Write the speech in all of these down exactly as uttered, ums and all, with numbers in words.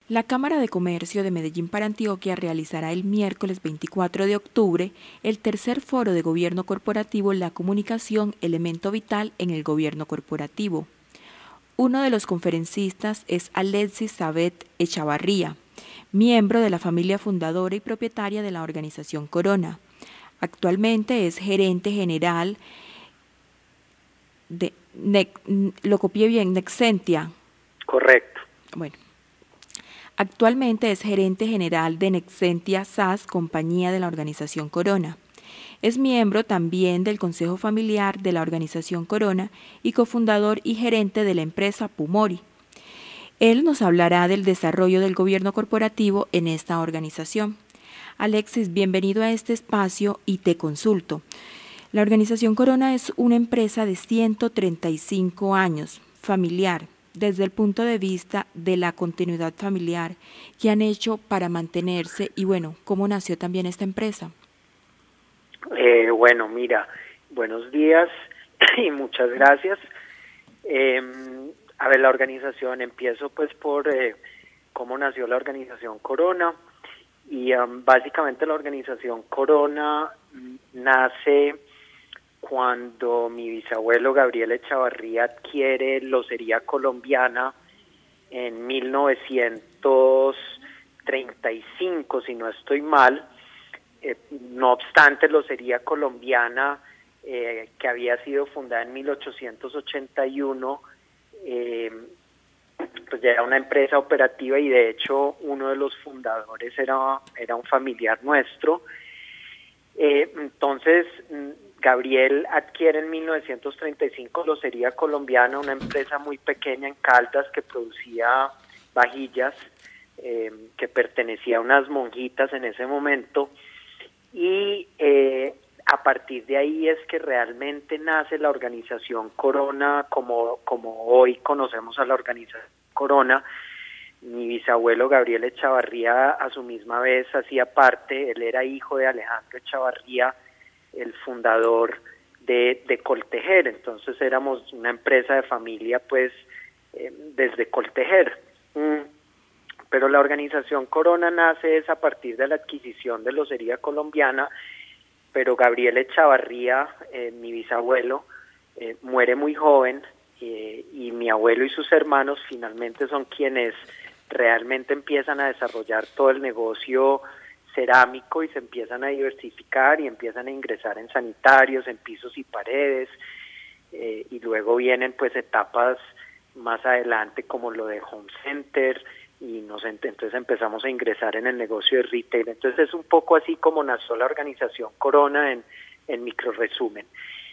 La Cámara de Comercio de Medellín para Antioquia realizará el miércoles veinticuatro de octubre el tercer foro de Gobierno Corporativo La Comunicación, Elemento Vital en el Gobierno Corporativo. Uno de los conferencistas es Alexis Sabet Echavarría, miembro de la familia fundadora y propietaria de la organización Corona. Actualmente es gerente general de, ne, lo copié bien, Nexentia. Correcto. Bueno. Actualmente es gerente general de Nexentia S A S, compañía de la organización Corona. Es miembro también del Consejo Familiar de la organización Corona y cofundador y gerente de la empresa Pumori. Él nos hablará del desarrollo del gobierno corporativo en esta organización. Alexis, bienvenido a este espacio y te consulto. La organización Corona es una empresa de ciento treinta y cinco años, familiar. Desde el punto de vista de la continuidad familiar, ¿qué han hecho para mantenerse? Y bueno, ¿cómo nació también esta empresa? Eh, bueno, mira, buenos días y muchas gracias. Eh, a ver, la organización, empiezo pues por eh, cómo nació la organización Corona. Y um, básicamente la organización Corona nace cuando mi bisabuelo Gabriel Echavarría adquiere Locería Colombiana en mil novecientos treinta y cinco, si no estoy mal. Eh, no obstante, Locería Colombiana, eh, que había sido fundada en mil ochocientos ochenta y uno, eh, pues ya era una empresa operativa y de hecho uno de los fundadores era, era un familiar nuestro. Eh, entonces, Gabriel adquiere en mil novecientos treinta y cinco Locería Colombiana, una empresa muy pequeña en Caldas que producía vajillas, eh, que pertenecía a unas monjitas en ese momento, y eh, a partir de ahí es que realmente nace la organización Corona como, como hoy conocemos a la organización Corona. Mi bisabuelo Gabriel Echavarría a su misma vez hacía parte, él era hijo de Alejandro Echavarría, el fundador de, de Coltejer, entonces éramos una empresa de familia pues eh, desde Coltejer. Mm. Pero la organización Corona nace es a partir de la adquisición de Locería Colombiana, pero Gabriel Echavarría, eh, mi bisabuelo, eh, muere muy joven eh, y mi abuelo y sus hermanos finalmente son quienes realmente empiezan a desarrollar todo el negocio cerámico y se empiezan a diversificar y empiezan a ingresar en sanitarios, en pisos y paredes, eh, y luego vienen pues etapas más adelante como lo de Home Center y nos entonces empezamos a ingresar en el negocio de retail. Entonces es un poco así como nació la organización Corona en, en micro resumen.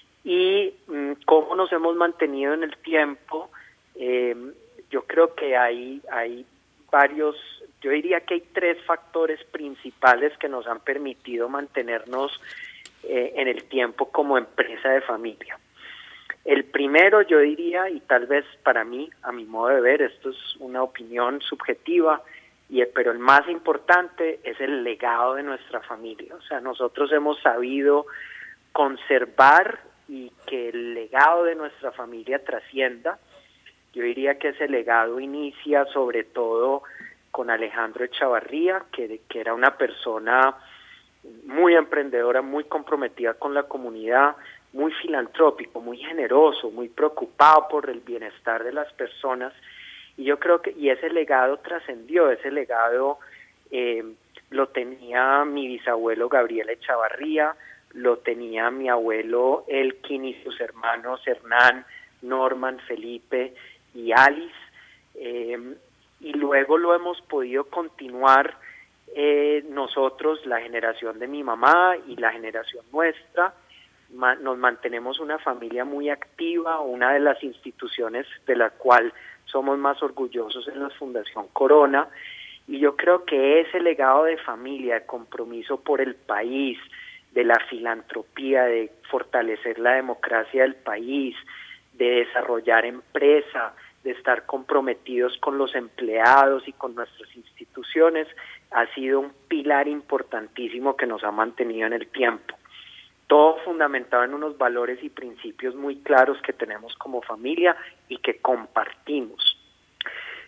Y mmm, cómo nos hemos mantenido en el tiempo, eh, yo creo que hay, hay varios, yo diría que hay tres factores principales que nos han permitido mantenernos eh, en el tiempo como empresa de familia. El primero, yo diría, y tal vez para mí, a mi modo de ver, esto es una opinión subjetiva, y pero el más importante es el legado de nuestra familia. O sea, nosotros hemos sabido conservar y que el legado de nuestra familia trascienda. Yo diría que ese legado inicia sobre todo con Alejandro Echavarría, que, que era una persona muy emprendedora, muy comprometida con la comunidad, muy filantrópico, muy generoso, muy preocupado por el bienestar de las personas, y yo creo que y ese legado trascendió, ese legado eh, lo tenía mi bisabuelo Gabriel Echavarría, lo tenía mi abuelo Elkin y sus hermanos Hernán, Norman, Felipe y Alice, eh, y luego lo hemos podido continuar eh, nosotros, la generación de mi mamá y la generación nuestra. Nos mantenemos una familia muy activa, una de las instituciones de la cual somos más orgullosos es la Fundación Corona, y yo creo que ese legado de familia, de compromiso por el país, de la filantropía, de fortalecer la democracia del país, de desarrollar empresa, de estar comprometidos con los empleados y con nuestras instituciones, ha sido un pilar importantísimo que nos ha mantenido en el tiempo. Todo fundamentado en unos valores y principios muy claros que tenemos como familia y que compartimos.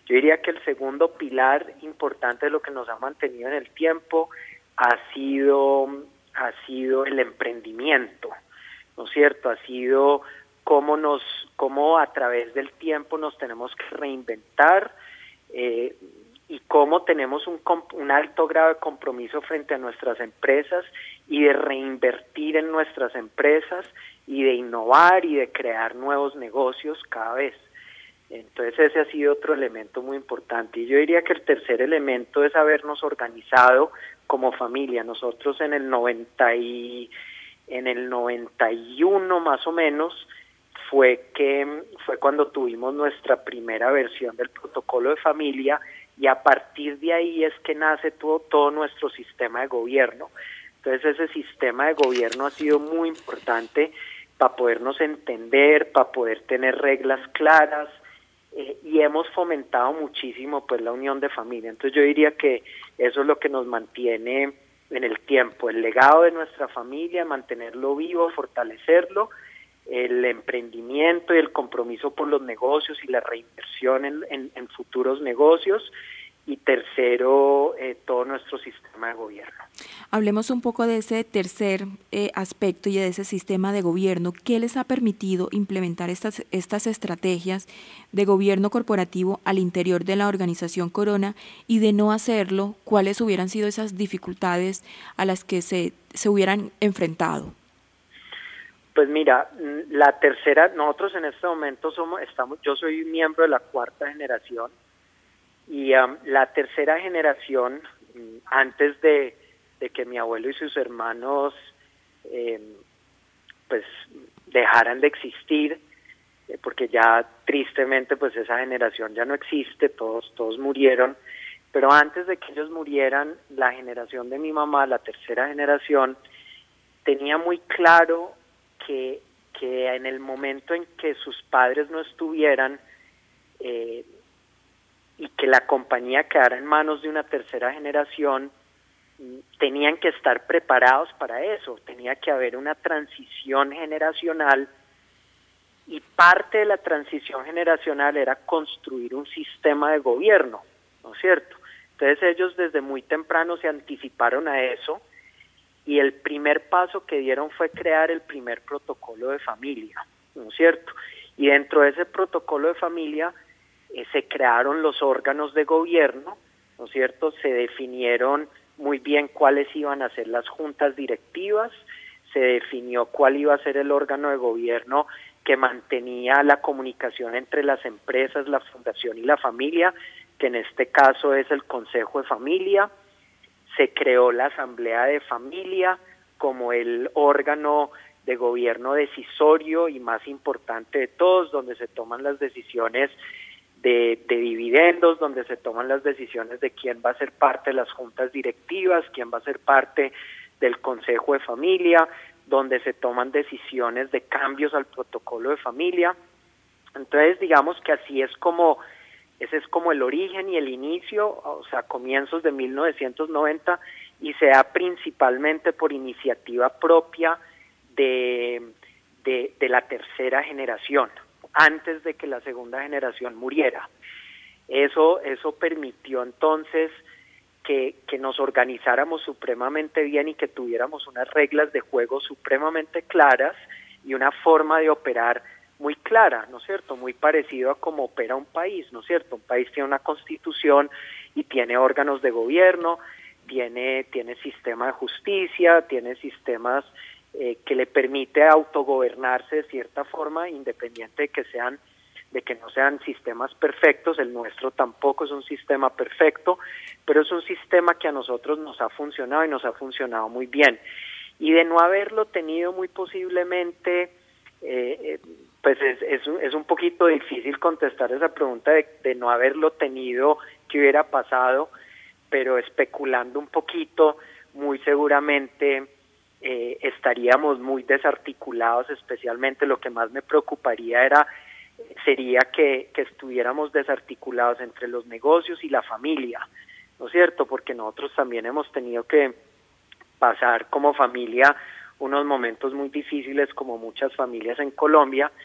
Yo diría que el segundo pilar importante de lo que nos ha mantenido en el tiempo ha sido, ha sido el emprendimiento, ¿no es cierto? Ha sido cómo, nos, cómo a través del tiempo nos tenemos que reinventar, eh, y cómo tenemos un, un alto grado de compromiso frente a nuestras empresas y de reinvertir en nuestras empresas y de innovar y de crear nuevos negocios cada vez. Entonces ese ha sido otro elemento muy importante. Y yo diría que el tercer elemento es habernos organizado como familia. Nosotros en el noventa y, en el noventa y uno más o menos fue que fue cuando tuvimos nuestra primera versión del protocolo de familia, y a partir de ahí es que nace todo, todo nuestro sistema de gobierno. Entonces ese sistema de gobierno ha sido muy importante para podernos entender, para poder tener reglas claras, eh, y hemos fomentado muchísimo pues la unión de familia. Entonces yo diría que eso es lo que nos mantiene en el tiempo, el legado de nuestra familia, mantenerlo vivo, fortalecerlo, el emprendimiento y el compromiso por los negocios y la reinversión en, en, en futuros negocios, y tercero, eh, todo nuestro sistema de gobierno. Hablemos un poco de ese tercer eh, aspecto y de ese sistema de gobierno. ¿Qué les ha permitido implementar estas, estas estrategias de gobierno corporativo al interior de la organización Corona? Y de no hacerlo, ¿cuáles hubieran sido esas dificultades a las que se, se hubieran enfrentado? Pues mira, la tercera, nosotros en este momento somos, estamos, yo soy miembro de la cuarta generación, y um, la tercera generación, antes de, de que mi abuelo y sus hermanos eh, pues dejaran de existir, eh, porque ya tristemente pues esa generación ya no existe, todos, todos murieron, pero antes de que ellos murieran, la generación de mi mamá, la tercera generación, tenía muy claro que, que en el momento en que sus padres no estuvieran, eh, y que la compañía quedara en manos de una tercera generación, tenían que estar preparados para eso, tenía que haber una transición generacional, y parte de la transición generacional era construir un sistema de gobierno, ¿no es cierto? Entonces ellos desde muy temprano se anticiparon a eso, y el primer paso que dieron fue crear el primer protocolo de familia, ¿no es cierto? Y dentro de ese protocolo de familia eh, se crearon los órganos de gobierno, ¿no es cierto? Se definieron muy bien cuáles iban a ser las juntas directivas, se definió cuál iba a ser el órgano de gobierno que mantenía la comunicación entre las empresas, la fundación y la familia, que en este caso es el Consejo de Familia. Se creó la Asamblea de Familia como el órgano de gobierno decisorio y más importante de todos, donde se toman las decisiones de, de dividendos, donde se toman las decisiones de quién va a ser parte de las juntas directivas, quién va a ser parte del Consejo de Familia, donde se toman decisiones de cambios al protocolo de familia. Entonces, digamos que así es como, ese es como el origen y el inicio, o sea, comienzos de mil novecientos noventa, y se da principalmente por iniciativa propia de, de, de la tercera generación, antes de que la segunda generación muriera. Eso, eso permitió entonces que, que nos organizáramos supremamente bien y que tuviéramos unas reglas de juego supremamente claras y una forma de operar muy clara, ¿no es cierto? Muy parecido a cómo opera un país, ¿no es cierto? Un país tiene una constitución y tiene órganos de gobierno, tiene, tiene sistema de justicia, tiene sistemas eh, que le permite autogobernarse de cierta forma, independiente de que sean, de que no sean sistemas perfectos. El nuestro tampoco es un sistema perfecto, pero es un sistema que a nosotros nos ha funcionado y nos ha funcionado muy bien. Y de no haberlo tenido, muy posiblemente, eh, pues es, es, es un poquito difícil contestar esa pregunta de, de no haberlo tenido, qué hubiera pasado, pero especulando un poquito, muy seguramente eh, estaríamos muy desarticulados. Especialmente lo que más me preocuparía era sería que, que estuviéramos desarticulados entre los negocios y la familia, ¿no es cierto? Porque nosotros también hemos tenido que pasar como familia unos momentos muy difíciles, como muchas familias en Colombia,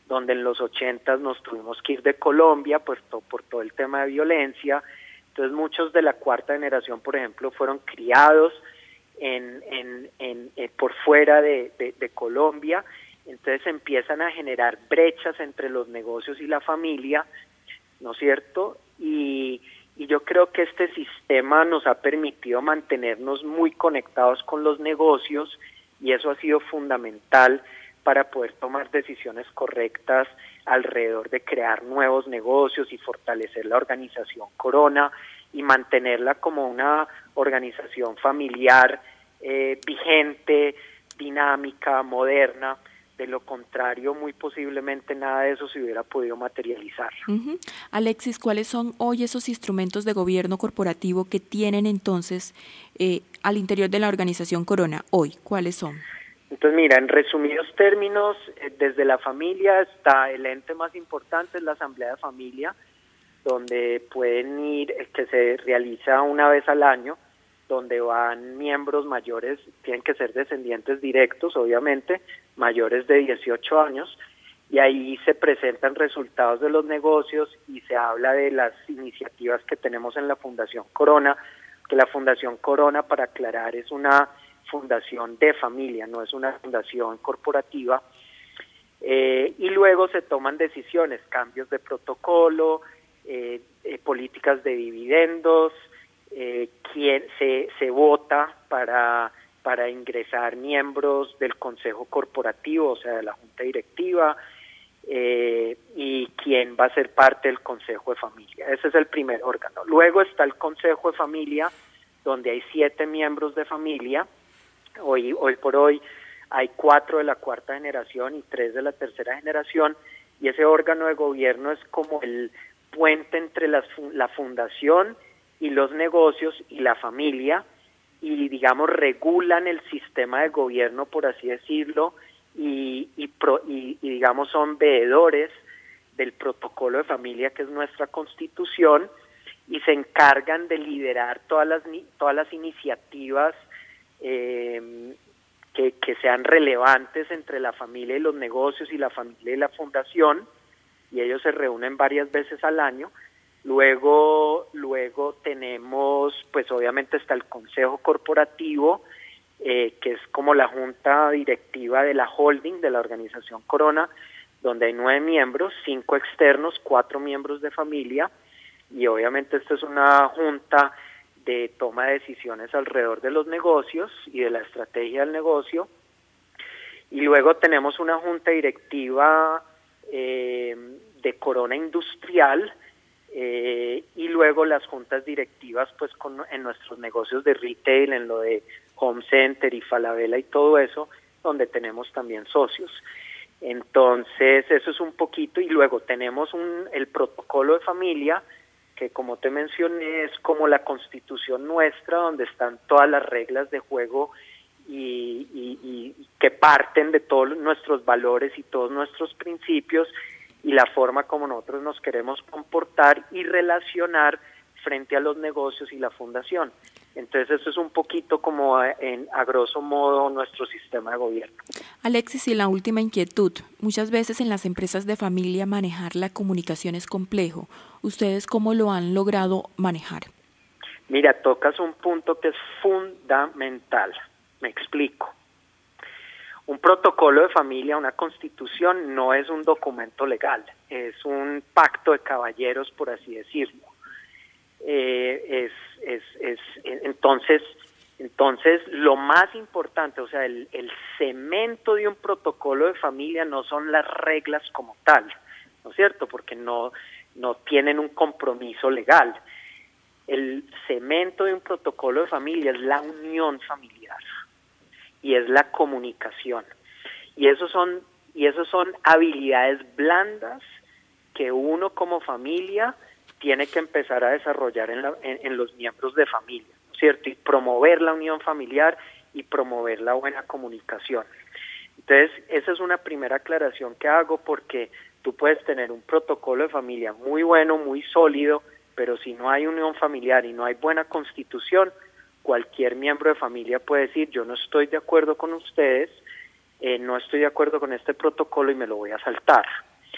donde en los ochentas nos tuvimos que ir de Colombia pues, to, por todo el tema de violencia. Entonces muchos de la cuarta generación, por ejemplo, fueron criados en, en, en, en por fuera de, de, de Colombia. Entonces empiezan a generar brechas entre los negocios y la familia, ¿no es cierto? Y, y yo creo que este sistema nos ha permitido mantenernos muy conectados con los negocios, y eso ha sido fundamental para poder tomar decisiones correctas alrededor de crear nuevos negocios y fortalecer la organización Corona y mantenerla como una organización familiar eh, vigente, dinámica, moderna. De lo contrario, muy posiblemente nada de eso se hubiera podido materializar. Uh-huh. Alexis, ¿cuáles son hoy esos instrumentos de gobierno corporativo que tienen entonces eh, al interior de la organización Corona hoy? ¿Cuáles son? Entonces, mira, en resumidos términos, eh, desde la familia está el ente más importante, es la Asamblea de Familia, donde pueden ir, eh, que se realiza una vez al año, donde van miembros mayores, tienen que ser descendientes directos, obviamente, mayores de dieciocho años, y ahí se presentan resultados de los negocios y se habla de las iniciativas que tenemos en la Fundación Corona, que la Fundación Corona, para aclarar, es una fundación de familia, no es una fundación corporativa, eh, y luego se toman decisiones, cambios de protocolo, eh, eh, políticas de dividendos, eh, quién se, se vota para, para ingresar miembros del Consejo Corporativo, o sea, de la Junta Directiva, eh, y quién va a ser parte del Consejo de Familia. Ese es el primer órgano. Luego está el Consejo de Familia, donde hay siete miembros de familia. Hoy, hoy por hoy hay cuatro de la cuarta generación y tres de la tercera generación, y ese órgano de gobierno es como el puente entre la, la fundación y los negocios y la familia, y digamos regulan el sistema de gobierno, por así decirlo, y, y, pro, y, y digamos son veedores del protocolo de familia, que es nuestra constitución, y se encargan de liderar todas las, todas las iniciativas eh, que, que sean relevantes entre la familia y los negocios y la familia y la fundación, y ellos se reúnen varias veces al año. Luego, luego tenemos, pues obviamente está el Consejo Corporativo, eh, que es como la junta directiva de la holding de la organización Corona, donde hay nueve miembros, cinco externos, cuatro miembros de familia, y obviamente esta es una junta de toma de decisiones alrededor de los negocios y de la estrategia del negocio. Y luego tenemos una junta directiva eh, de Corona Industrial, eh, y luego las juntas directivas pues con, en nuestros negocios de retail, en lo de Home Center y Falabella y todo eso, donde tenemos también socios. Entonces eso es un poquito, y luego tenemos un, el protocolo de familia, que como te mencioné es como la constitución nuestra, donde están todas las reglas de juego y, y, y que parten de todos nuestros valores y todos nuestros principios y la forma como nosotros nos queremos comportar y relacionar frente a los negocios y la fundación. Entonces eso es un poquito como en, a grosso modo nuestro sistema de gobierno. Alexis, y la última inquietud. Muchas veces en las empresas de familia manejar la comunicación es complejo. ¿Ustedes cómo lo han logrado manejar? Mira, tocas un punto que es fundamental. Me explico. Un protocolo de familia, una constitución, no es un documento legal, es un pacto de caballeros, por así decirlo. Eh, es, es, es, entonces, entonces lo más importante, o sea, el, el cemento de un protocolo de familia no son las reglas como tal, ¿no es cierto? Porque no, no tienen un compromiso legal. El cemento de un protocolo de familia es la unión familiar y es la comunicación. Y eso son, y eso son habilidades blandas que uno como familia tiene que empezar a desarrollar en, la, en, en los miembros de familia, ¿cierto? Y promover la unión familiar y promover la buena comunicación. Entonces, esa es una primera aclaración que hago, porque tú puedes tener un protocolo de familia muy bueno, muy sólido, pero si no hay unión familiar y no hay buena constitución, cualquier miembro de familia puede decir, yo no estoy de acuerdo con ustedes, eh, no estoy de acuerdo con este protocolo y me lo voy a saltar.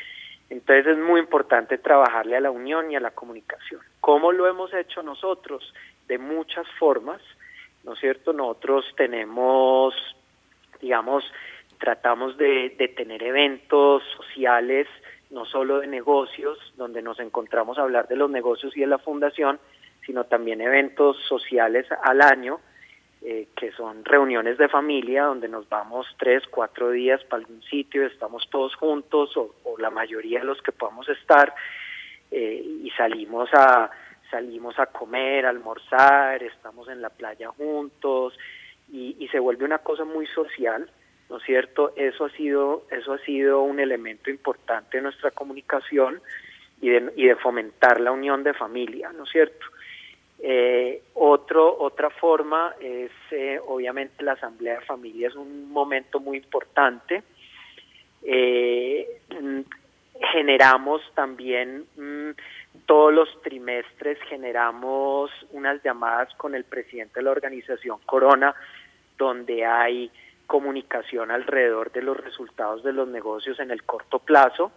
Entonces es muy importante trabajarle a la unión y a la comunicación. ¿Cómo lo hemos hecho nosotros? De muchas formas, ¿no es cierto? Nosotros tenemos, digamos, tratamos de, de tener eventos sociales, no solo de negocios, donde nos encontramos a hablar de los negocios y de la fundación, sino también eventos sociales al año, eh, que son reuniones de familia, donde nos vamos tres, cuatro días para algún sitio, estamos todos juntos, o, o la mayoría de los que podamos estar, eh, y salimos a salimos a comer, a almorzar, estamos en la playa juntos, y, y se vuelve una cosa muy social, ¿no es cierto? Eso ha sido, eso ha sido un elemento importante de nuestra comunicación y de, y de fomentar la unión de familia, ¿no es cierto? Eh, otro, otra forma es, eh, obviamente, la asamblea de familia es un momento muy importante. Eh, generamos también, mmm, todos los trimestres generamos unas llamadas con el presidente de la organización Corona, donde hay comunicación alrededor de los resultados de los negocios en el corto plazo.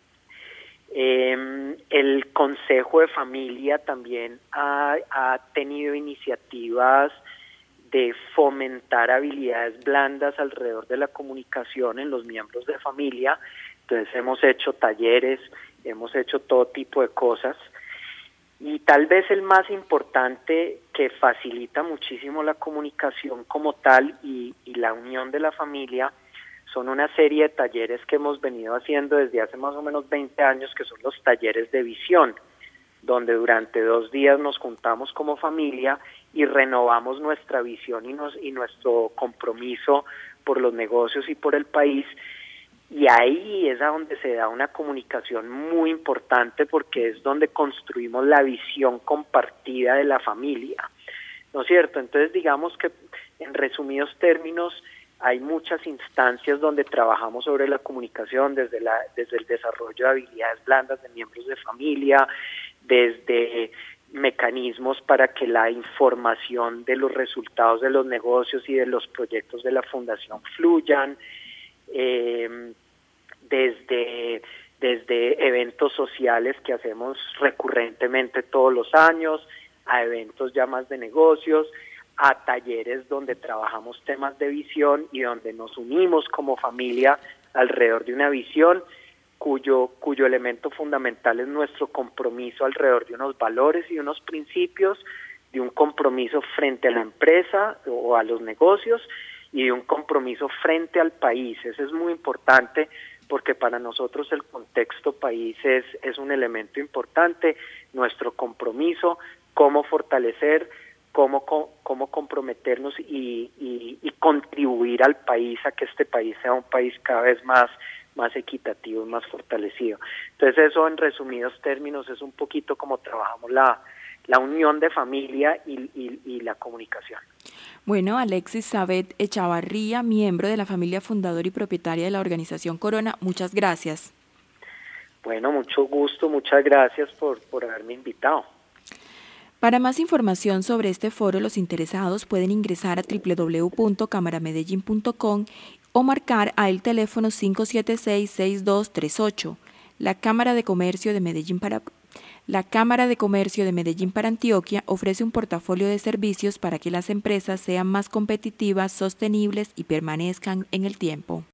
Eh, el Consejo de Familia también ha, ha tenido iniciativas de fomentar habilidades blandas alrededor de la comunicación en los miembros de familia. Entonces hemos hecho talleres, hemos hecho todo tipo de cosas, y tal vez el más importante, que facilita muchísimo la comunicación como tal y, y la unión de la familia, son una serie de talleres que hemos venido haciendo desde hace más o menos veinte años, que son los talleres de visión, donde durante dos días nos juntamos como familia y renovamos nuestra visión y, nos, y nuestro compromiso por los negocios y por el país. Y ahí es a donde se da una comunicación muy importante, porque es donde construimos la visión compartida de la familia, ¿no es cierto? Entonces, digamos que en resumidos términos, hay muchas instancias donde trabajamos sobre la comunicación, desde la desde el desarrollo de habilidades blandas de miembros de familia, desde mecanismos para que la información de los resultados de los negocios y de los proyectos de la fundación fluyan, eh, desde, desde eventos sociales que hacemos recurrentemente todos los años, a eventos ya más de negocios, a talleres donde trabajamos temas de visión y donde nos unimos como familia alrededor de una visión cuyo, cuyo elemento fundamental es nuestro compromiso alrededor de unos valores y unos principios, de un compromiso frente a la empresa o a los negocios, y de un compromiso frente al país. Eso es muy importante, porque para nosotros el contexto país es, es un elemento importante, nuestro compromiso, cómo fortalecer, cómo, cómo comprometernos y, y, y contribuir al país, a que este país sea un país cada vez más, más equitativo, más fortalecido. Entonces eso, en resumidos términos, es un poquito como trabajamos la, la unión de familia y, y, y la comunicación. Bueno, Alexis Sabet Echavarría, miembro de la familia fundadora y propietaria de la organización Corona, muchas gracias. Bueno, mucho gusto, muchas gracias por, por haberme invitado. Para más información sobre este foro, los interesados pueden ingresar a doble u doble u doble u punto cámara medellín punto com o marcar a el teléfono cinco siete seis, seis dos tres ocho. La Cámara de Comercio de Medellín para La Cámara de Comercio de Medellín para Antioquia ofrece un portafolio de servicios para que las empresas sean más competitivas, sostenibles y permanezcan en el tiempo.